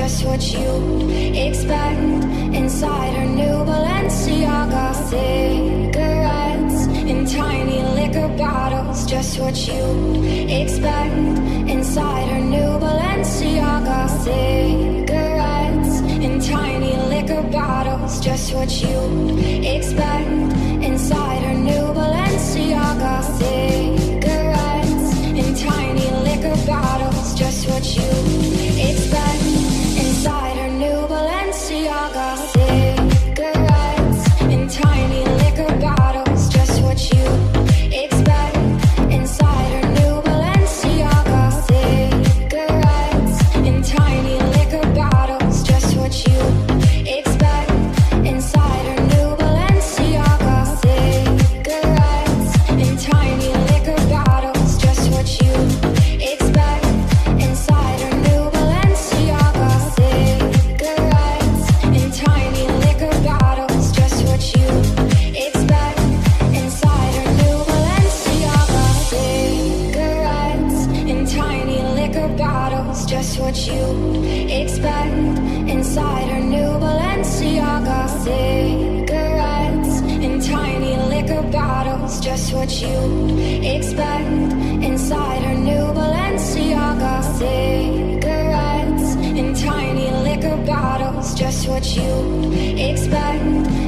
just what you expect. Inside her new Balenciaga, cigarettes in tiny liquor bottles, just what you expect. Inside her new Balenciaga, cigarettes in tiny liquor bottles, just what you expect. Inside her new Balenciaga, cigarettes in tiny liquor bottles, just what you expect. Inside her new Balenciaga, cigarettes in tiny liquor bottles, just what you expect. Inside her new Balenciaga, cigarettes in tiny liquor bottles, just what you expect. Inside her new Balenciaga, cigarettes in tiny liquor bottles, just what you expect. Inside her new Balenciaga, cigarettes in tiny liquor bottles, just what you expect. Inside her new Balenciaga, cigarettes in tiny liquor bottles, just what you expect. Inside her new Balenciaga, cigarettes in tiny liquor bottles, just what you expect. Inside her new Balenciaga, cigarettes in tiny liquor bottles, just what you expect.